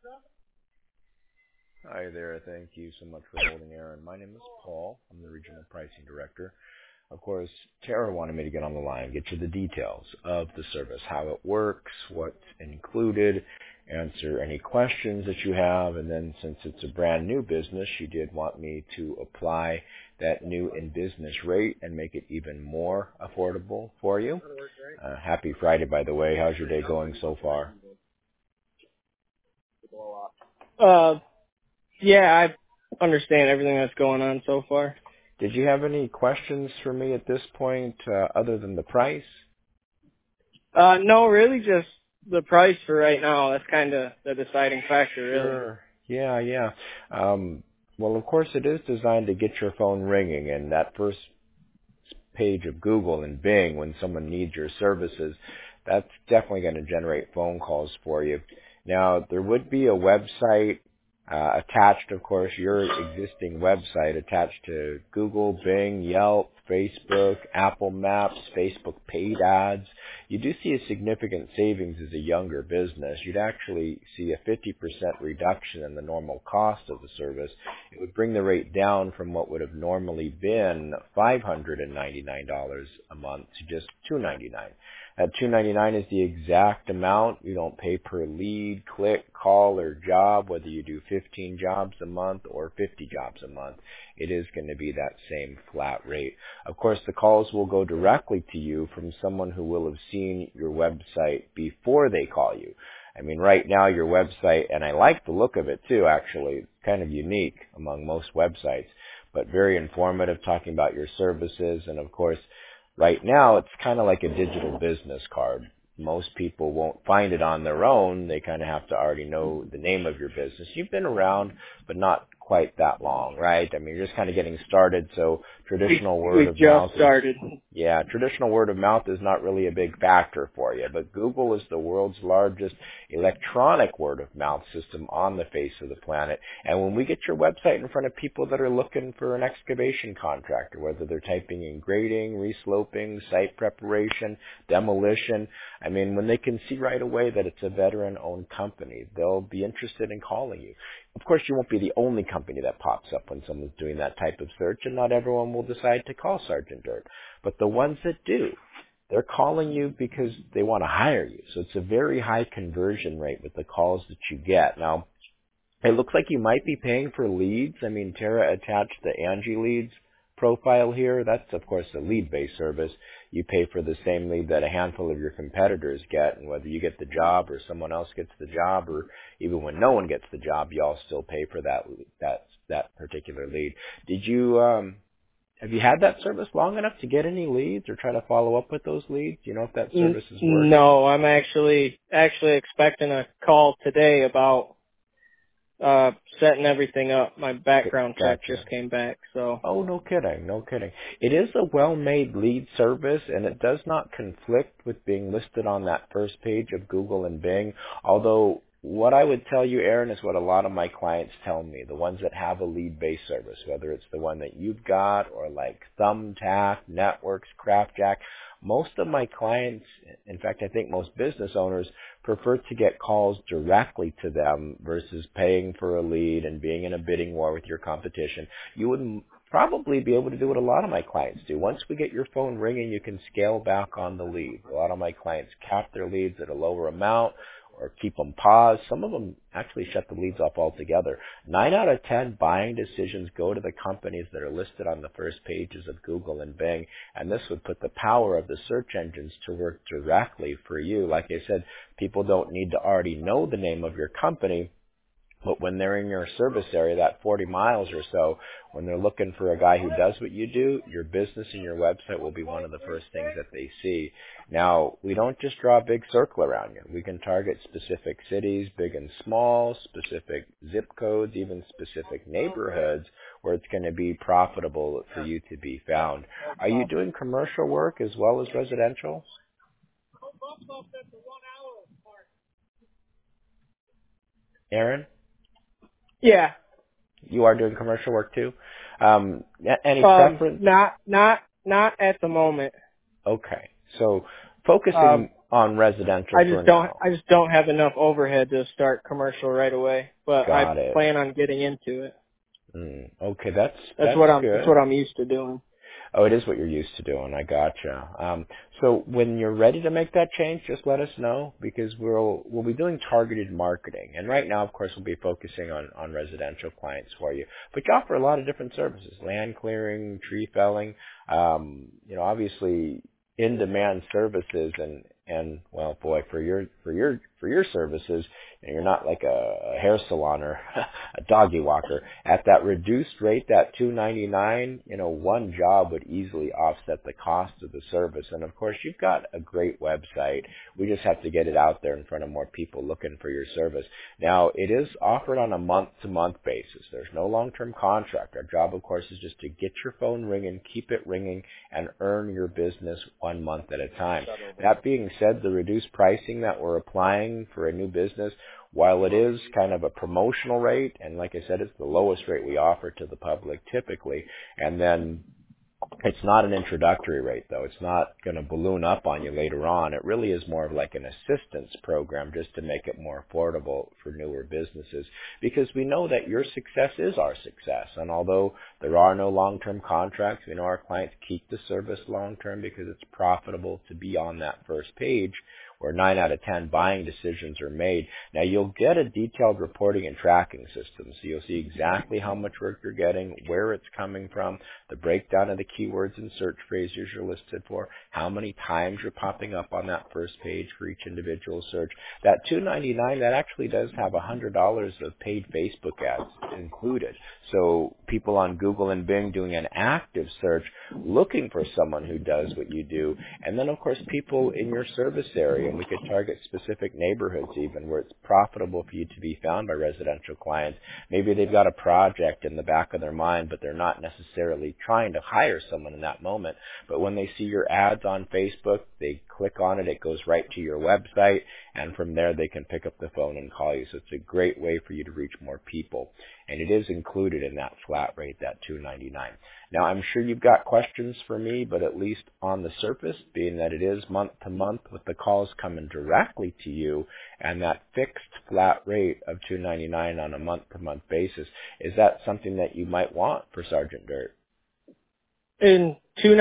Hi there. Thank you so much for holding, Aaron. My name is Paul. I'm the Regional Pricing Director. Of course, Tara wanted me to get on the line, get you the details of the service, how it works, what's included, answer any questions that you have, and then since it's a brand new business, she did want me to apply that new in-business rate and make it even more affordable for you. Happy Friday, by the way. How's your day going so far? Yeah, I understand everything that's going on so far. Did you have any questions for me at this point other than the price? No, really just the price for right now. That's kind of the deciding factor, really. Sure. Yeah. Well, of course, it is designed to get your phone ringing, and that first page of Google and Bing when someone needs your services, that's definitely going to generate phone calls for you. Now, there would be a website attached, of course, your existing website attached to Google, Bing, Yelp, Facebook, Apple Maps, Facebook paid ads. You do see a significant savings as a younger business. You'd actually see a 50% reduction in the normal cost of the service. It would bring the rate down from what would have normally been $599 a month to just $299. At $299 is the exact amount. You don't pay per lead, click, call, or job, whether you do 15 jobs a month or 50 jobs a month. It is going to be that same flat rate. Of course, the calls will go directly to you from someone who will have seen your website before they call you. I mean, right now your website, and I like the look of it too, actually, it's kind of unique among most websites, but very informative, talking about your services, and of course, right now, it's kind of like a digital business card. Most people won't find it on their own. They kind of have to already know the name of your business. You've been around, but not quite that long, right? I mean, you're just kind of getting started, so traditional word of mouth. We just started. Yeah, traditional word of mouth is not really a big factor for you, but Google is the world's largest electronic word of mouth system on the face of the planet. And when we get your website in front of people that are looking for an excavation contractor, whether they're typing in grading, resloping, site preparation, demolition, I mean, when they can see right away that it's a veteran-owned company, they'll be interested in calling you. Of course, you won't be the only company that pops up when someone's doing that type of search, and not everyone will decide to call Sergeant Dirt. But the ones that do, they're calling you because they want to hire you. So it's a very high conversion rate with the calls that you get. Now, it looks like you might be paying for leads. I mean, Tara attached the Angie Leads profile here. That's, of course, a lead-based service. You pay for the same lead that a handful of your competitors get, and whether you get the job or someone else gets the job, or even when no one gets the job, you all still pay for that particular lead. Did you have you had that service long enough to get any leads or try to follow up with those leads? Do you know if that service is working? No, I'm actually expecting a call today about setting everything up. My background check just came back, so. Oh, no kidding. It is a well-made lead service, and it does not conflict with being listed on that first page of Google and Bing, although what I would tell you, Aaron, is what a lot of my clients tell me, the ones that have a lead-based service, whether it's the one that you've got or like Thumbtack, Networks, CraftJack. Most of my clients, in fact, I think most business owners, prefer to get calls directly to them versus paying for a lead and being in a bidding war with your competition. You would probably be able to do what a lot of my clients do. Once we get your phone ringing, you can scale back on the lead. A lot of my clients cap their leads at a lower amount or keep them paused. Some of them actually shut the leads off altogether. 9 out of 10 buying decisions go to the companies that are listed on the first pages of Google and Bing, and this would put the power of the search engines to work directly for you. Like I said, people don't need to already know the name of your company, but when they're in your service area, that 40 miles or so, when they're looking for a guy who does what you do, your business and your website will be one of the first things that they see. Now, we don't just draw a big circle around you. We can target specific cities, big and small, specific zip codes, even specific neighborhoods where it's going to be profitable for you to be found. Are you doing commercial work as well as residential? Aaron? Yeah. You are doing commercial work too? Any preference? Not at the moment. Okay. So focusing on residential I for just now. don't have enough overhead to start commercial right away, but Got I it. plan on getting into it. Okay, that's what good. That's what I'm used to doing. Oh, it is what you're used to doing. I gotcha. So when you're ready to make that change, just let us know, because we'll be doing targeted marketing. And right now, of course, we'll be focusing on residential clients for you. But you offer a lot of different services: land clearing, tree felling. Obviously in-demand services, and well, boy, for your services, you're not like a hair salon or a doggy walker. At that reduced rate, that $2.99, one job would easily offset the cost of the service. And of course, you've got a great website. We just have to get it out there in front of more people looking for your service. Now, it is offered on a month-to-month basis. There's no long-term contract. Our job, of course, is just to get your phone ringing, keep it ringing, and earn your business 1 month at a time. That being said, the reduced pricing that we're applying for a new business, while it is kind of a promotional rate, and like I said, it's the lowest rate we offer to the public typically, and then it's not an introductory rate, though. It's not going to balloon up on you later on. It really is more of like an assistance program just to make it more affordable for newer businesses, because we know that your success is our success. And although there are no long-term contracts, we know our clients keep the service long-term because it's profitable to be on that first page where 9 out of 10 buying decisions are made. Now, you'll get a detailed reporting and tracking system, so you'll see exactly how much work you're getting, where it's coming from, the breakdown of the keywords and search phrases you're listed for, how many times you're popping up on that first page for each individual search. That $2.99, that actually does have $100 of paid Facebook ads included. So people on Google and Bing doing an active search looking for someone who does what you do. And then, of course, people in your service area, and we could target specific neighborhoods even where it's profitable for you to be found by residential clients. Maybe they've got a project in the back of their mind, but they're not necessarily trying to hire someone in that moment. But when they see your ads on Facebook, they click on it, it goes right to your website, and from there they can pick up the phone and call you. So it's a great way for you to reach more people. And it is included in that flat rate, that $2.99. Now, I'm sure you've got questions for me, but at least on the surface, being that it is month to month with the calls coming directly to you and that fixed flat rate of $2.99 on a month-to-month basis, is that something that you might want for Sergeant Dirt? In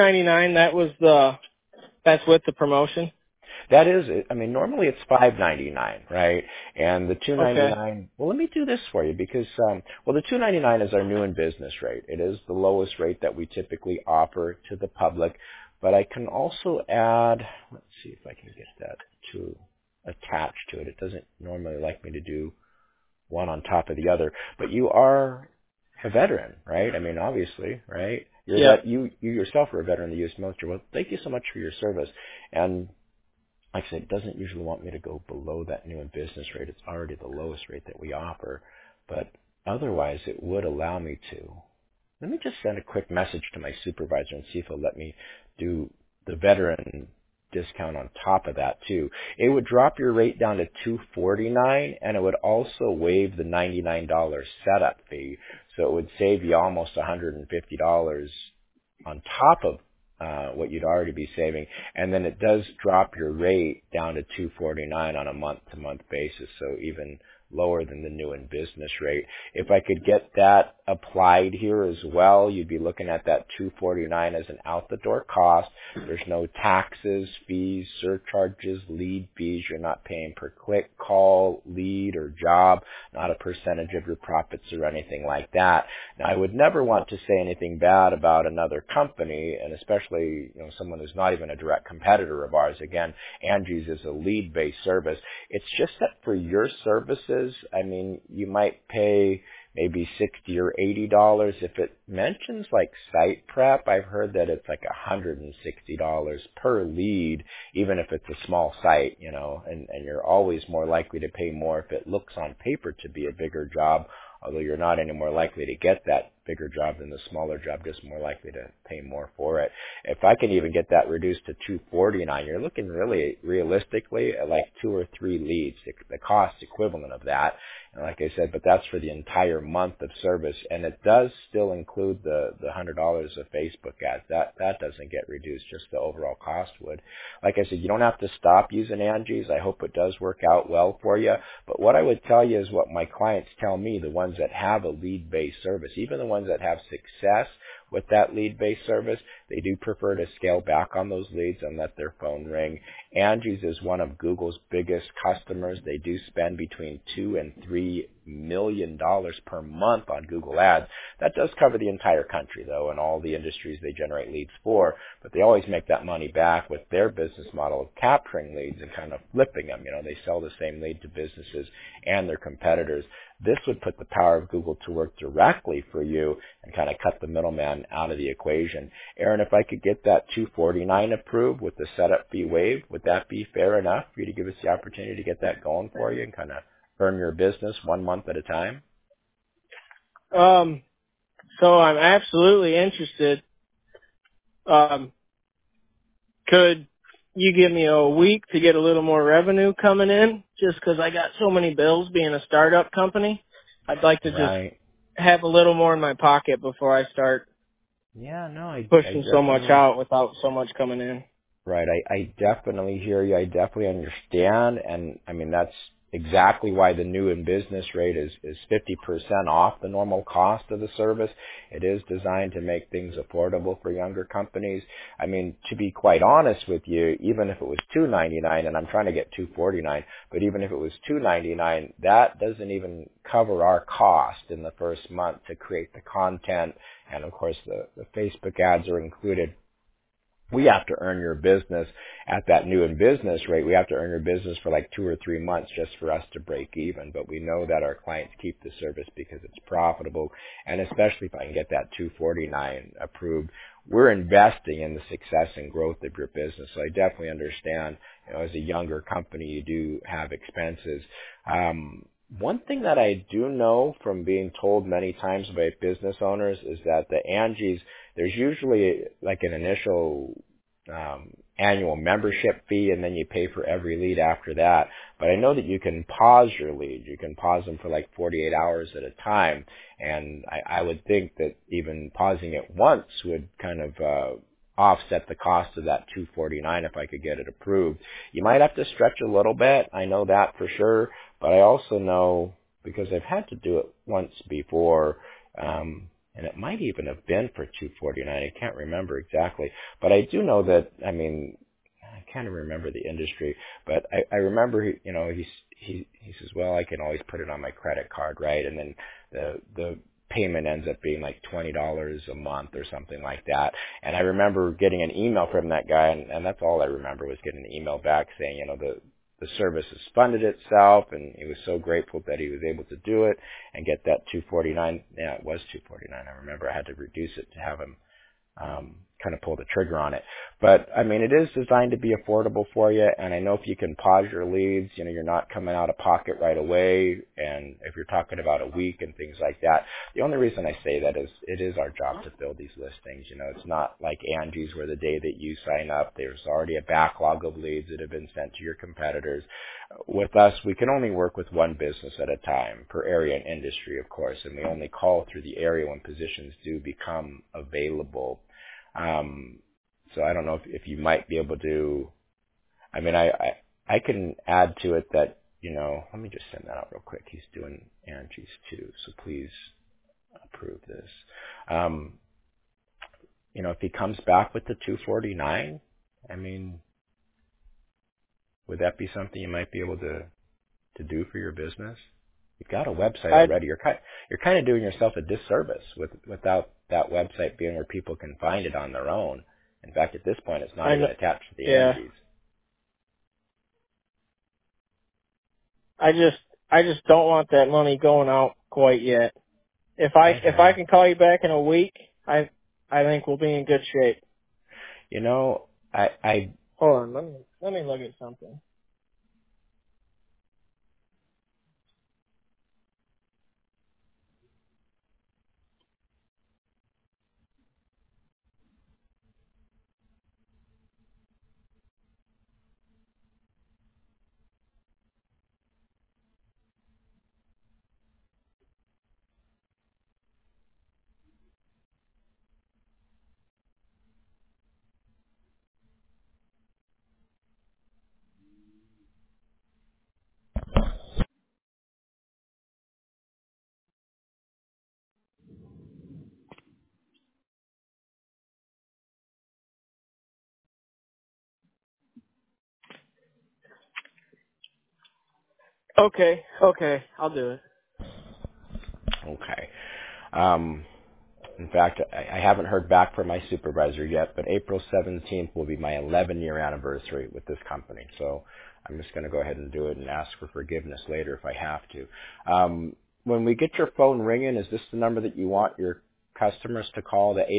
$2.99, that's with the promotion? That is, I mean, normally it's $5.99, right? And the $2.99. Okay. Well, let me do this for you because, the $2.99 is our new in business rate. It is the lowest rate that we typically offer to the public. But I can also add. Let's see if I can get that to attach to it. It doesn't normally like me to do one on top of the other. But you are a veteran, right? I mean, obviously, right? You yourself are a veteran of the U.S. military. Well, thank you so much for your service. And like I said, it doesn't usually want me to go below that new in business rate. It's already the lowest rate that we offer. But otherwise, it would allow me to. Let me just send a quick message to my supervisor and see if he'll let me do the veteran discount on top of that too. It would drop your rate down to $249, and it would also waive the $99 setup fee. So it would save you almost $150 on top of what you'd already be saving, and then it does drop your rate down to $249 on a month-to-month basis, so even lower than the new in business rate. If I could get that applied here as well, you'd be looking at that $249 as an out-the-door cost. There's no taxes, fees, surcharges, lead fees. You're not paying per click, call, lead, or job, not a percentage of your profits or anything like that. Now, I would never want to say anything bad about another company, and especially someone who's not even a direct competitor of ours. Again, Angie's is a lead-based service. It's just that for your services, I mean, you might pay maybe $60 or $80. If it mentions like site prep, I've heard that it's like $160 per lead, even if it's a small site, and you're always more likely to pay more if it looks on paper to be a bigger job although you're not any more likely to get that bigger job than the smaller job, just more likely to pay more for it. If I can even get that reduced to $249, you're looking really realistically at like 2 or 3 leads, the cost equivalent of that. And like I said, but that's for the entire month of service, and it does still include the $100 of Facebook ads. That doesn't get reduced, just the overall cost would. Like I said, you don't have to stop using Angie's. I hope it does work out well for you. But what I would tell you is what my clients tell me, the ones that have a lead-based service, even the ones that have success with that lead-based service, they do prefer to scale back on those leads and let their phone ring. Angie's is one of Google's biggest customers. They do spend between $2 and $3 million per month on Google Ads. That does cover the entire country, though, and all the industries they generate leads for, but they always make that money back with their business model of capturing leads and kind of flipping them. They sell the same lead to businesses and their competitors. This would put the power of Google to work directly for you and kind of cut the middleman out of the equation. Aaron, if I could get that $249 approved with the setup fee waived, would that be fair enough for you to give us the opportunity to get that going for you and kind of earn your business 1 month at a time? So I'm absolutely interested. Could you give me a week to get a little more revenue coming in? Just because I got so many bills being a startup company, I'd like to just have a little more in my pocket before I start pushing so much out without so much coming in. Right. I definitely hear you. I definitely understand. And I mean, that's exactly why the new in business rate is 50% off the normal cost of the service. It is designed to make things affordable for younger companies. I mean, to be quite honest with you, even if it was $299, and I'm trying to get $249, but even if it was $299, that doesn't even cover our cost in the first month to create the content. And of course, the Facebook ads are included. We have to earn your business at that new in business rate. We have to earn your business for like 2 or 3 months just for us to break even. But we know that our clients keep the service because it's profitable. And especially if I can get that $249 approved, we're investing in the success and growth of your business. So I definitely understand, as a younger company, you do have expenses. One thing that I do know from being told many times by business owners is that the Angie's, there's usually like an initial annual membership fee, and then you pay for every lead after that. But I know that you can pause your leads. You can pause them for like 48 hours at a time. And I would think that even pausing it once would kind of offset the cost of that $249 if I could get it approved. You might have to stretch a little bit. I know that for sure. But I also know, because I've had to do it once before, and it might even have been for $249. I can't remember exactly. But I do know that, I mean, I can't even remember the industry, but I remember, he says, well, I can always put it on my credit card, right? And then the payment ends up being like $20 a month or something like that. And I remember getting an email from that guy, and that's all I remember was getting an email back saying, the service has funded itself, and he was so grateful that he was able to do it and get that $249. Yeah, it was $249. I remember I had to reduce it to have him kind of pull the trigger on it. But I mean, it is designed to be affordable for you. And I know if you can pause your leads, you're not coming out of pocket right away. And if you're talking about a week and things like that, the only reason I say that is it is our job to fill these listings. It's not like Angie's where the day that you sign up, there's already a backlog of leads that have been sent to your competitors. With us, we can only work with one business at a time per area and industry, of course, and we only call through the area when positions do become available. So I don't know if you might be able to, I mean, I can add to it that, let me just send that out real quick. He's doing Angie's too, so please approve this. If he comes back with the $249, I mean, would that be something you might be able to do for your business? You've got a website already. You're kind of doing yourself a disservice without that website being where people can find it on their own. In fact, at this point, it's not even attached to the Angie's. I just don't want that money going out quite yet. If I can call you back in a week, I think we'll be in good shape. I hold on, let me look at something. Okay. I'll do it. Okay. In fact, I haven't heard back from my supervisor yet, but April 17th will be my 11-year anniversary with this company. So I'm just going to go ahead and do it and ask for forgiveness later if I have to. When we get your phone ringing, is this the number that you want your customers to call, the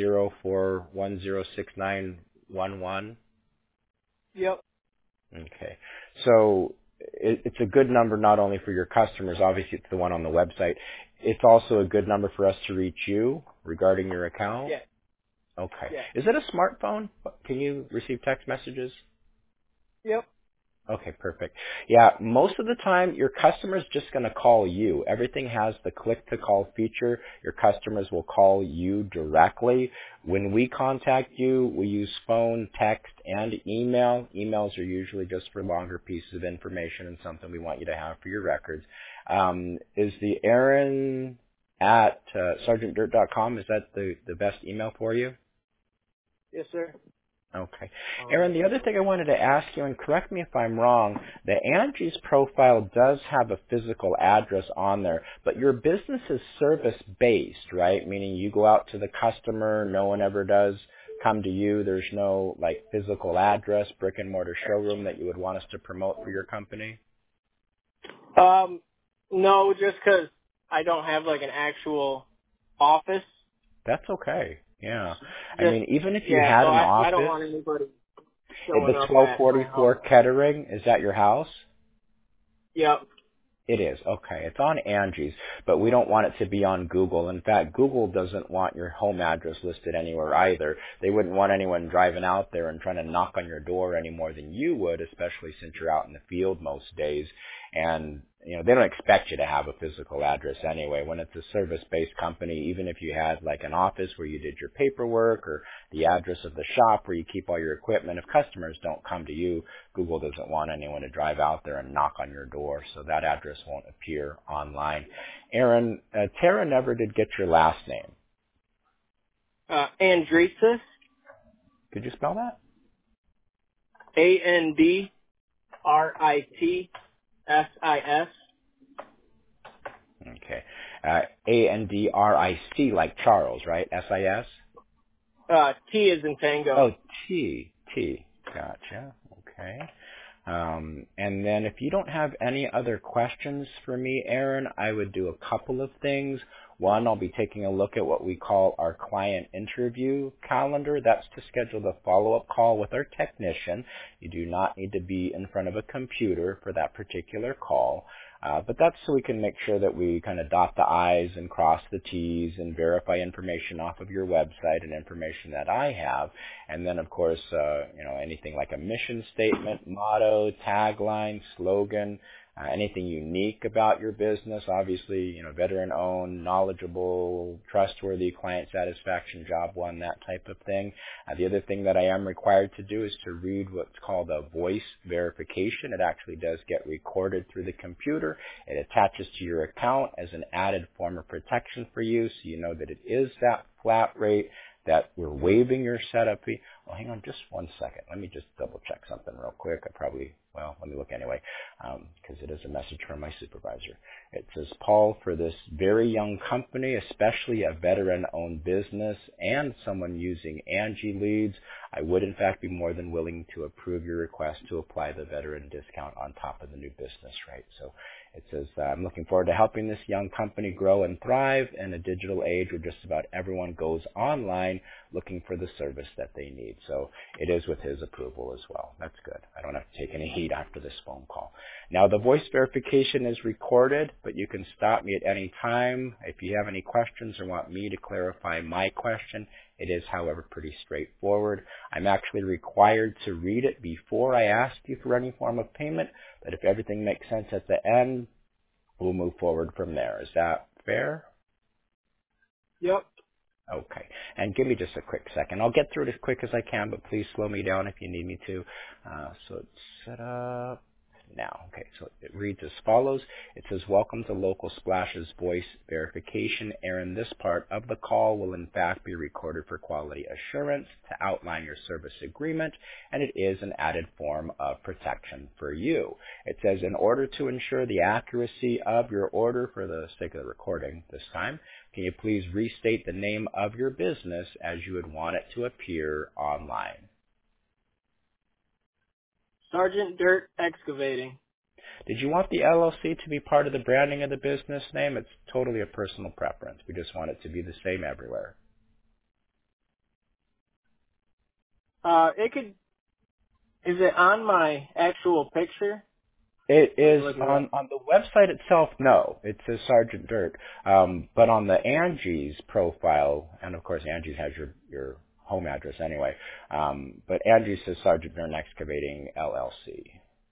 810-410-6911? Yep. Okay. So it's a good number not only for your customers, obviously it's the one on the website. It's also a good number for us to reach you regarding your account? Yeah. Okay. Yeah. Is it a smartphone? Can you receive text messages? Yep. Okay, perfect. Yeah, most of the time your customer's just going to call you. Everything has the click to call feature. Your customers will call you directly. When we contact you, we use phone, text, and email. Emails are usually just for longer pieces of information and something we want you to have for your records. Is the Aaron at sergeantdirt.com, is that the best email for you? Yes, sir. Okay. Aaron, the other thing I wanted to ask you, and correct me if I'm wrong, the Angie's profile does have a physical address on there, but your business is service-based, right? Meaning you go out to the customer, no one ever does come to you. There's no, like, physical address, brick-and-mortar showroom that you would want us to promote for your company? No, just 'cause I don't have, like, an actual office. That's okay. Yeah. I Just, mean, even if you yeah, had so an I don't office, want anybody the showing up at my 1244 house. Kettering, is that your house? Yep. It is. Okay. It's on Angie's, but we don't want it to be on Google. In fact, Google doesn't want your home address listed anywhere either. They wouldn't want anyone driving out there and trying to knock on your door any more than you would, especially since you're out in the field most days. And, you know, they don't expect you to have a physical address anyway. When it's a service-based company, even if you had like an office where you did your paperwork or the address of the shop where you keep all your equipment, if customers don't come to you, Google doesn't want anyone to drive out there and knock on your door, so that address won't appear online. Aaron, Tara never did get your last name. Andresis. Could you spell that? Andritis. Okay. Andric, like Charles, right? S-I-S? T is in Tango. Oh, T. Gotcha. Okay. And then if you don't have any other questions for me, Aaron, I would do a couple of things. One, I'll be taking a look at what we call our client interview calendar. That's to schedule the follow-up call with our technician. You do not need to be in front of a computer for that particular call. But that's so we can make sure that we kind of dot the I's and cross the T's and verify information off of your website and information that I have. And then, of course, anything like a mission statement, motto, tagline, slogan, anything unique about your business. Obviously, veteran-owned, knowledgeable, trustworthy, client satisfaction, job one, that type of thing. The other thing that I am required to do is to read what's called a voice verification. It actually does get recorded through the computer. It attaches to your account as an added form of protection for you, so you know that it is that flat rate, that we're waiving your setup fee. Well, hang on just 1 second. Let me just double check something real quick. Let me look anyway, because it is a message from my supervisor. It says, Paul, for this very young company, especially a veteran-owned business and someone using Angie Leads, I would in fact be more than willing to approve your request to apply the veteran discount on top of the new business rate. So it says, I'm looking forward to helping this young company grow and thrive in a digital age where just about everyone goes online looking for the service that they need. So it is with his approval as well. That's good. I don't have to take any heat after this phone call. Now, the voice verification is recorded, but you can stop me at any time. If you have any questions or want me to clarify my question, it is, however, pretty straightforward. I'm actually required to read it before I ask you for any form of payment, but if everything makes sense at the end, we'll move forward from there. Is that fair? Yep. Okay. And give me just a quick second. I'll get through it as quick as I can, but please slow me down if you need me to. So it's set up. now. Okay, so it reads as follows. It says, welcome to Local Splash's voice verification. Aaron, this part of the call will in fact be recorded for quality assurance to outline your service agreement, and it is an added form of protection for you. It says, in order to ensure the accuracy of your order for the sake of the recording this time, can you please restate the name of your business as you would want it to appear online? Sergeant Dirt Excavating. Did you want the LLC to be part of the branding of the business name? It's totally a personal preference. We just want it to be the same everywhere. Is it on my actual picture? It is on the website itself. No, it says Sergeant Dirt. But on the Angie's profile, and of course Angie's has your home address anyway. But Angie says Sergeant Dirt Excavating LLC.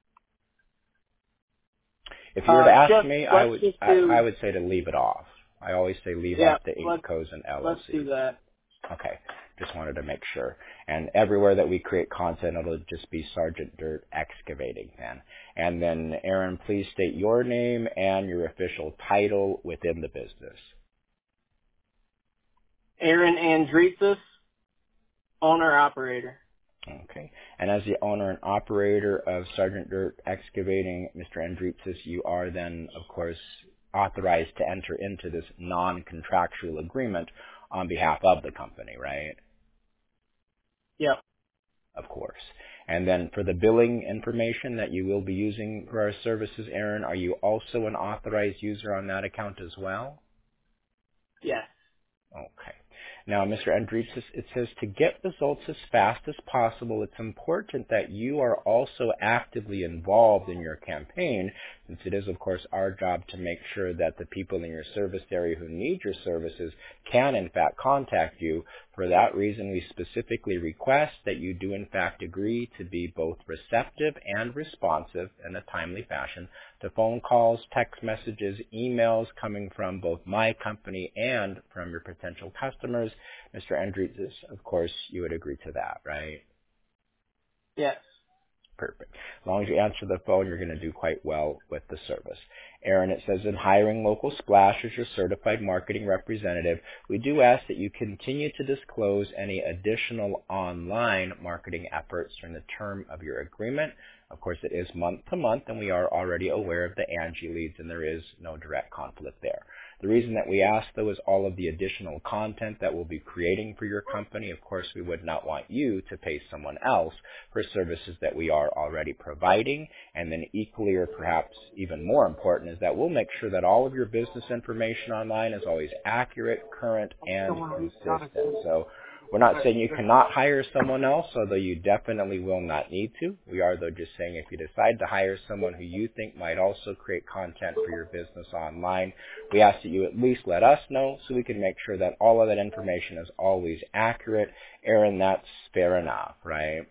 If you were to ask me, I would say to leave it off. I always say leave off the Inc. Co's and LLC. Let's do that. Okay. Just wanted to make sure. And everywhere that we create content, it'll just be Sergeant Dirt Excavating then. And then, Aaron, please state your name and your official title within the business. Aaron Andreitsis, owner-operator. Okay. And as the owner and operator of Sergeant Dirt Excavating, Mr. Andreitsis, you are then, of course, authorized to enter into this non-contractual agreement on behalf of the company, right? Yep. Of course. And then for the billing information that you will be using for our services, Aaron, are you also an authorized user on that account as well? Yes. Okay. Now, Mr. Andreitsis, it says to get results as fast as possible, it's important that you are also actively involved in your campaign, since it is, of course, our job to make sure that the people in your service area who need your services can, in fact, contact you. For that reason, we specifically request that you do, in fact, agree to be both receptive and responsive in a timely fashion to phone calls, text messages, emails coming from both my company and from your potential customers. Mr. Andreitsis, of course, you would agree to that, right? Yes. Perfect. As long as you answer the phone, you're going to do quite well with the service. Aaron, it says in hiring Local Splash as your certified marketing representative, we do ask that you continue to disclose any additional online marketing efforts during the term of your agreement. Of course, it is month to month, and we are already aware of the Angie leads, and there is no direct conflict there. The reason that we ask, though, is all of the additional content that we'll be creating for your company. Of course, we would not want you to pay someone else for services that we are already providing. And then equally, or perhaps even more important, is that we'll make sure that all of your business information online is always accurate, current, and consistent. So we're not saying you cannot hire someone else, although you definitely will not need to. We are, though, just saying if you decide to hire someone who you think might also create content for your business online, we ask that you at least let us know so we can make sure that all of that information is always accurate. Aaron, that's fair enough, right?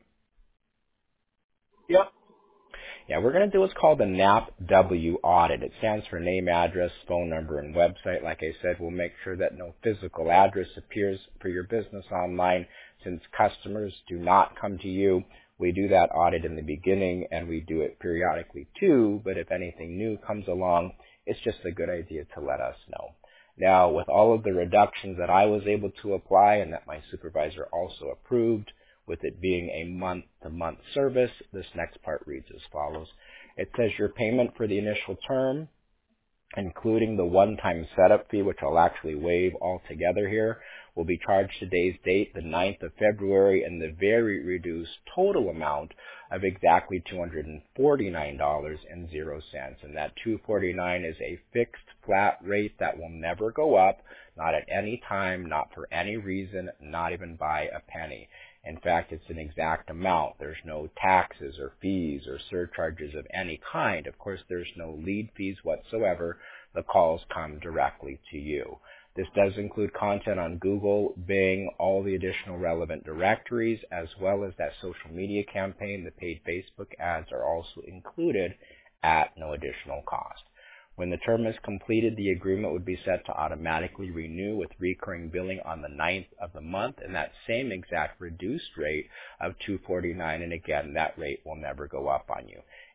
Yep. Yeah, we're going to do what's called the NAPW audit. It stands for name, address, phone number, and website. Like I said, we'll make sure that no physical address appears for your business online. Since customers do not come to you, we do that audit in the beginning, and we do it periodically too. But if anything new comes along, it's just a good idea to let us know. Now, with all of the reductions that I was able to apply and that my supervisor also approved, with it being a month-to-month service, this next part reads as follows. It says your payment for the initial term, including the one-time setup fee, which I'll actually waive altogether here, will be charged today's date, the 9th of February, in the very reduced total amount of exactly $249.00. And that $249 is a fixed flat rate that will never go up, not at any time, not for any reason, not even by a penny. In fact, it's an exact amount. There's no taxes or fees or surcharges of any kind. Of course, there's no lead fees whatsoever. The calls come directly to you. This does include content on Google, Bing, all the additional relevant directories, as well as that social media campaign. The paid Facebook ads are also included at no additional cost. When the term is completed, the agreement would be set to automatically renew with recurring billing on the 9th of the month and that same exact reduced rate of $249. And again, that rate will never go up on you.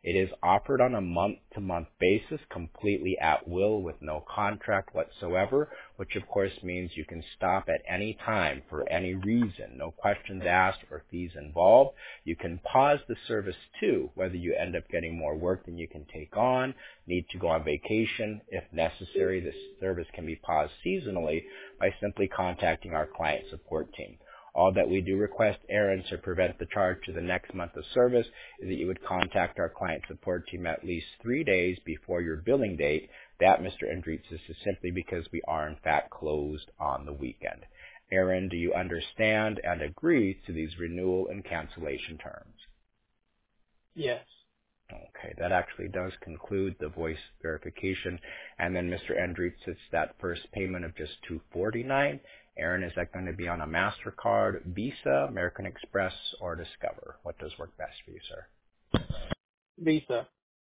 It is offered on a month-to-month basis, completely at will with no contract whatsoever, which of course means you can stop at any time for any reason, no questions asked or fees involved. You can pause the service too, whether you end up getting more work than you can take on, need to go on vacation. If necessary, this service can be paused seasonally by simply contacting our client support team. All that we do request, Aaron, to prevent the charge to the next month of service is that you would contact our client support team at least 3 days before your billing date. That, Mr. Andretzis, is simply because we are in fact closed on the weekend. Aaron, do you understand and agree to these renewal and cancellation terms? Yes. Okay, that actually does conclude the voice verification. And then, Mr. Andretzis, that first payment of just $249. Aaron, is that going to be on a MasterCard, Visa, American Express, or Discover? What does work best for you, sir? Visa.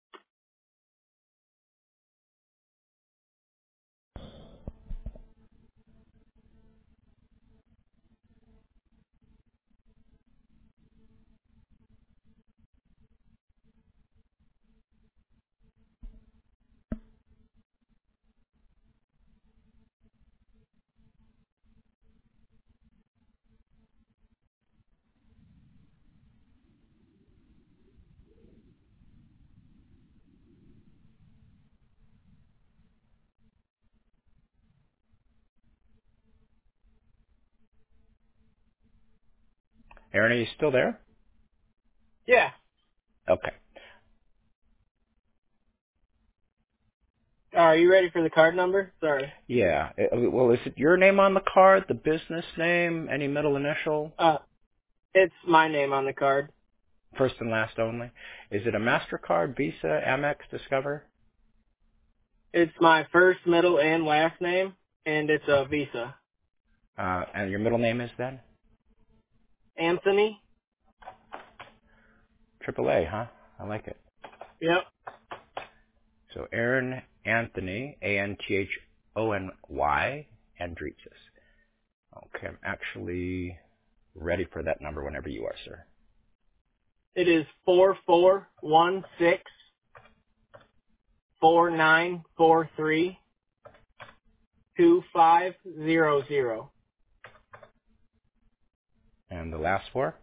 Aaron, are you still there? Yeah. Okay. Are you ready for the card number? Sorry. Yeah. Well, is it your name on the card, the business name, any middle initial? It's my name on the card. First and last only. Is it a MasterCard, Visa, Amex, Discover? It's my first, middle, and last name, and it's a Visa. And your middle name is then? Anthony. AAA, huh? I like it. Yep. So Aaron Anthony, Anthony, Andretzis. Okay, I'm actually ready for that number whenever you are, sir. It is 4416-4943-2500. And the last four?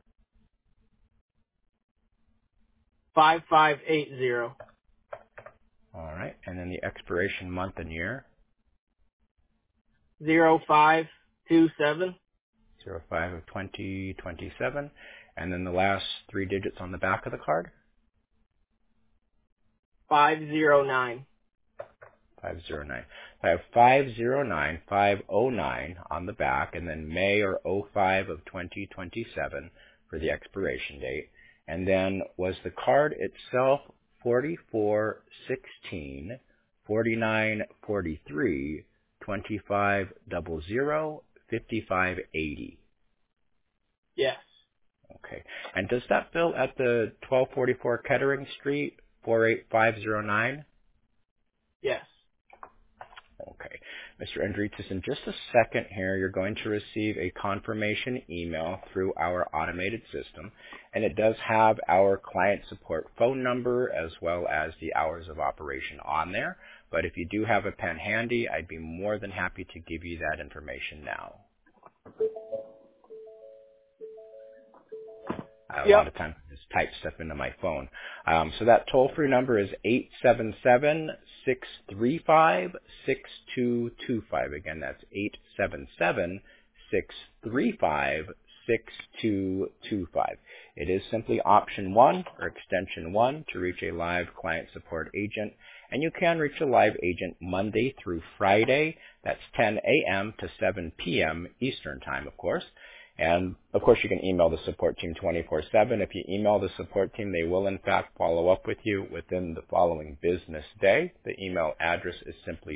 5580. All right, and then the expiration month and year? 0527. 05 of 2027. And then the last 3 digits on the back of the card? 509. 509. I have 509 on the back, and then May or 05 of 2027 for the expiration date. And then was the card itself 4416 4943 2500 5580? Yes. Okay. And does that bill at the 1244 Kettering Street, 48509? Yes. Okay. Mr. Andretzis, in just a second here, you're going to receive a confirmation email through our automated system, and it does have our client support phone number as well as the hours of operation on there. But if you do have a pen handy, I'd be more than happy to give you that information now. I have a lot of time to just type stuff into my phone. So that toll-free number is 877-635-6225. Again, that's 877-635-6225. It is simply option 1 or extension 1 to reach a live client support agent. And you can reach a live agent Monday through Friday. That's 10 a.m. to 7 p.m. Eastern Time, of course. And, of course, you can email the support team 24/7. If you email the support team, they will, in fact, follow up with you within the following business day. The email address is simply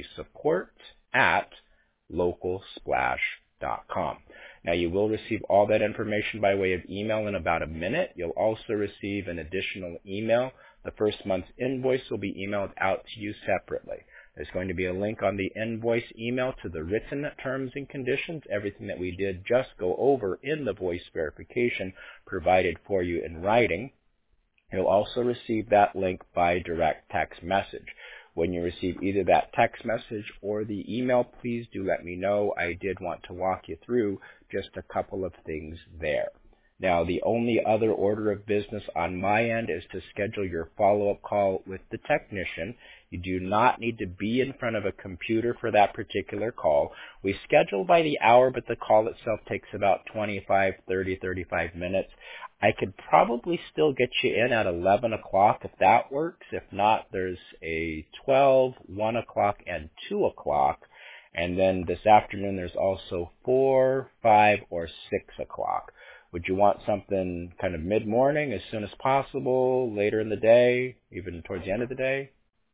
support@localsplash.com. Now, you will receive all that information by way of email in about a minute. You'll also receive an additional email. The first month's invoice will be emailed out to you separately. There's going to be a link on the invoice email to the written terms and conditions. Everything that we did just go over in the voice verification provided for you in writing. You'll also receive that link by direct text message. When you receive either that text message or the email, please do let me know. I did want to walk you through just a couple of things there. Now, the only other order of business on my end is to schedule your follow-up call with the technician. You do not need to be in front of a computer for that particular call. We schedule by the hour, but the call itself takes about 25, 30, 35 minutes. I could probably still get you in at 11 o'clock if that works. If not, there's a 12, 1 o'clock, and 2 o'clock. And then this afternoon, there's also 4, 5, or 6 o'clock. Would you want something kind of mid-morning, as soon as possible, later in the day, even towards the end of the day?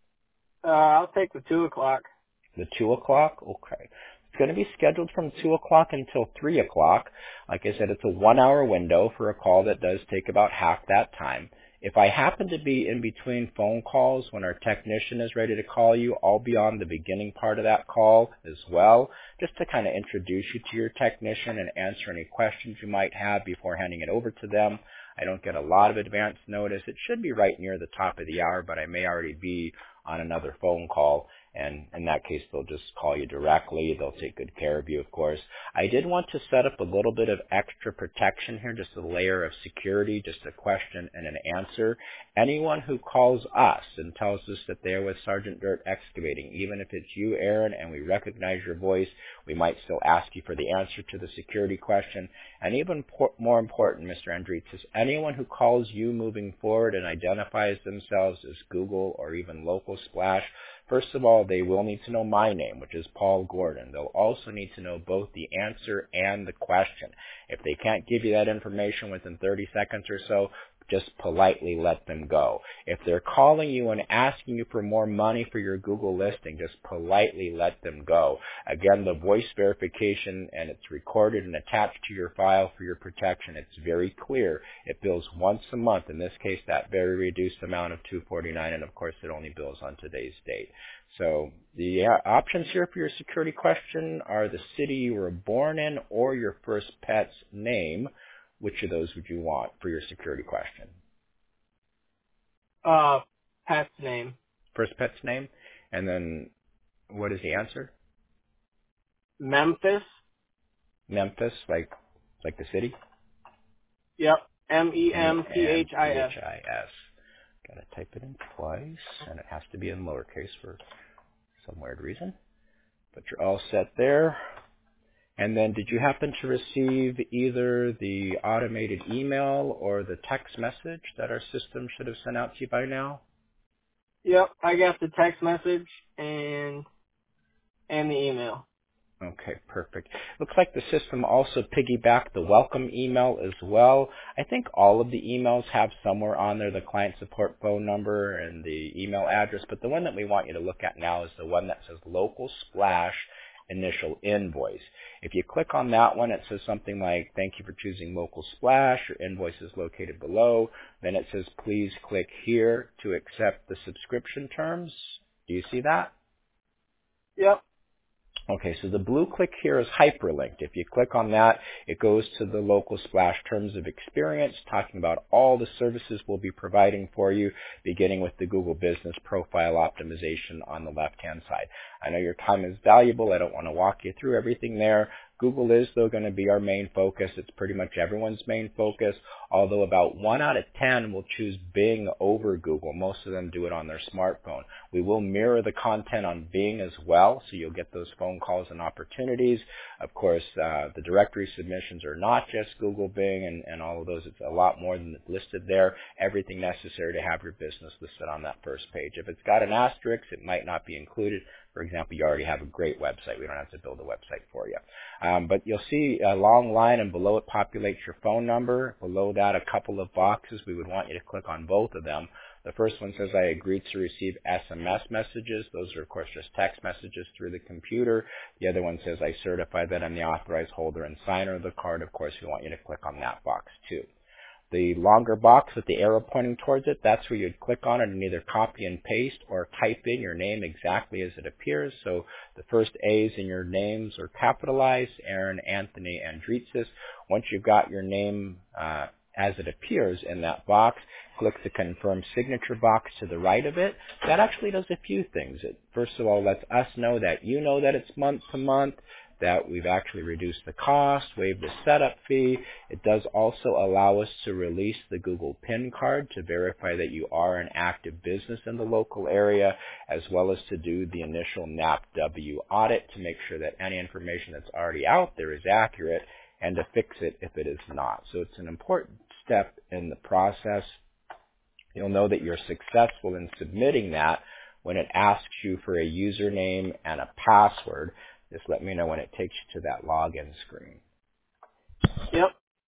I'll take the 2 o'clock. The 2 o'clock? Okay. It's going to be scheduled from 2 o'clock until 3 o'clock. Like I said, it's a 1-hour window for a call that does take about half that time. If I happen to be in between phone calls when our technician is ready to call you, I'll be on the beginning part of that call as well, just to kind of introduce you to your technician and answer any questions you might have before handing it over to them. I don't get a lot of advance notice. It should be right near the top of the hour, but I may already be on another phone call. And in that case, they'll just call you directly. They'll take good care of you, of course. I did want to set up a little bit of extra protection here, just a layer of security, just a question and an answer. Anyone who calls us and tells us that they're with Sergeant Dirt Excavating, even if it's you, Aaron, and we recognize your voice, we might still ask you for the answer to the security question. And even more important, Mr. Andretzis, anyone who calls you moving forward and identifies themselves as Google or even Local Splash, first of all, they will need to know my name, which is Paul Gordon. They'll also need to know both the answer and the question. If they can't give you that information within 30 seconds or so, just politely let them go. If they're calling you and asking you for more money for your Google listing, just politely let them go. Again, the voice verification, and it's recorded and attached to your file for your protection. It's very clear. It bills once a month. In this case, that very reduced amount of $249, and of course, it only bills on today's date. So the options here for your security question are the city you were born in or your first pet's name. Which of those would you want for your security question? Pet's name. First pet's name? And then what is the answer? Memphis. Memphis, like the city? Yep. Memphis. Memphis. Gotta type it in twice, and it has to be in lowercase for some weird reason. But you're all set there. And then did you happen to receive either the automated email or the text message that our system should have sent out to you by now? Yep, I got the text message and the email. Okay, perfect. Looks like the system also piggybacked the welcome email as well. I think all of the emails have somewhere on there the client support phone number and the email address, but the one that we want you to look at now is the one that says Local Splash Initial Invoice. If you click on that one, it says something like, thank you for choosing Local Splash. Your invoice is located below. Then it says, please click here to accept the subscription terms. Do you see that? Yep. Okay, so the blue click here is hyperlinked. If you click on that, it goes to the Local Splash Terms of Experience, talking about all the services we'll be providing for you, beginning with the Google Business Profile Optimization on the left-hand side. I know your time is valuable. I don't want to walk you through everything there. Google is, though, going to be our main focus. It's pretty much everyone's main focus, although about 1 out of 10 will choose Bing over Google. Most of them do it on their smartphone. We will mirror the content on Bing as well, so you'll get those phone calls and opportunities. Of course, the directory submissions are not just Google, Bing, and all of those. It's a lot more than listed there. Everything necessary to have your business listed on that first page. If it's got an asterisk, it might not be included. For example, you already have a great website. We don't have to build a website for you. But you'll see a long line, and below it populates your phone number. Below that, a couple of boxes. We would want you to click on both of them. The first one says, I agree to receive SMS messages. Those are, of course, just text messages through the computer. The other one says, I certify that I'm the authorized holder and signer of the card. Of course, we want you to click on that box, too. The longer box with the arrow pointing towards it, that's where you'd click on it and either copy and paste or type in your name exactly as it appears. So the first A's in your names are capitalized, Aaron Anthony Andretzis. Once you've got your name as it appears in that box, click the confirm signature box to the right of it, that actually does a few things. It, first of all, lets us know that you know that it's month to month, that we've actually reduced the cost, waived the setup fee. It does also allow us to release the Google PIN card to verify that you are an active business in the local area, as well as to do the initial NAPW audit to make sure that any information that's already out there is accurate and to fix it if it is not. So it's an important step in the process. You'll know that you're successful in submitting that when it asks you for a username and a password. Just let me know when it takes you to that login screen. Yep.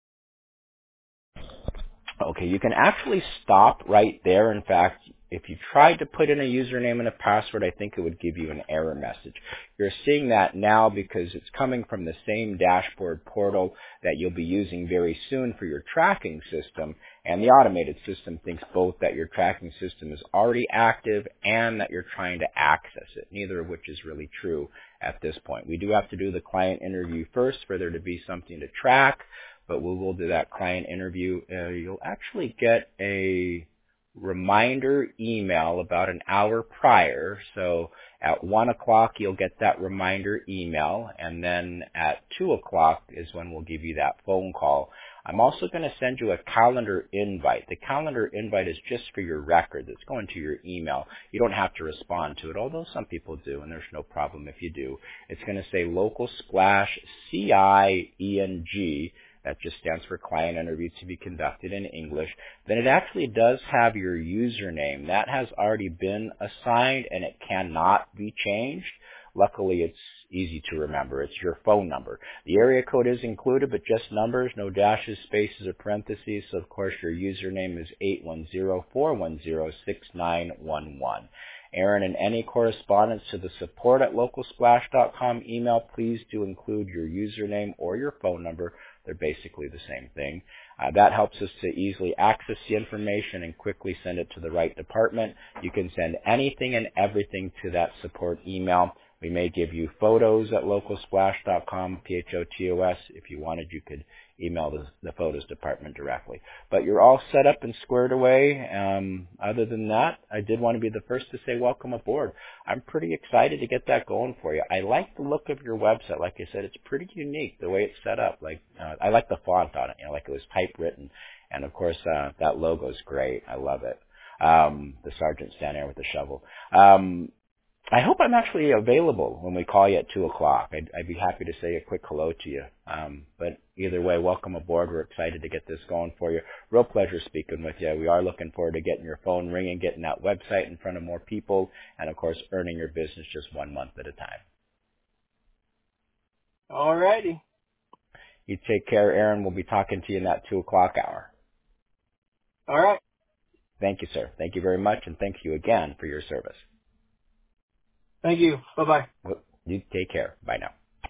Okay, you can actually stop right there. In fact, if you tried to put in a username and a password, I think it would give you an error message. You're seeing that now because it's coming from the same dashboard portal that you'll be using very soon for your tracking system, and the automated system thinks both that your tracking system is already active and that you're trying to access it, neither of which is really true at this point. We do have to do the client interview first for there to be something to track, but we will do that client interview. You'll actually get a reminder email about an hour prior. So at 1 o'clock, you'll get that reminder email, and then at 2 o'clock is when we'll give you that phone call. I'm also going to send you a calendar invite. The calendar invite is just for your record. It's going to your email. You don't have to respond to it, although some people do, and there's no problem if you do. It's going to say Local Splash CIENG. That just stands for client interview to be conducted in English. Then it actually does have your username. That has already been assigned and it cannot be changed. Luckily, it's easy to remember. It's your phone number. The area code is included, but just numbers, no dashes, spaces, or parentheses. So, of course, your username is 810-410-6911. Aaron, in any correspondence to the support@localsplash.com email, please do include your username or your phone number. They're basically the same thing. That helps us to easily access the information and quickly send it to the right department. You can send anything and everything to that support email. We may give you photos at localsplash.com, PHOTOS. If you wanted, you could email the photos department directly. But you're all set up and squared away. Other than that, I did want to be the first to say welcome aboard. I'm pretty excited to get that going for you. I like the look of your website. Like I said, it's pretty unique the way it's set up. I like the font on it, like it was typewritten. And of course, that logo is great. I love it. The sergeant standing there with the shovel. I hope I'm actually available when we call you at 2 o'clock. I'd be happy to say a quick hello to you. But either way, welcome aboard. We're excited to get this going for you. Real pleasure speaking with you. We are looking forward to getting your phone ringing, getting that website in front of more people, and, of course, earning your business just 1 month at a time. All righty. You take care, Aaron. We'll be talking to you in that 2 o'clock hour. All right. Thank you, sir. Thank you very much, and thank you again for your service. Thank you. Bye-bye. You take care. Bye now.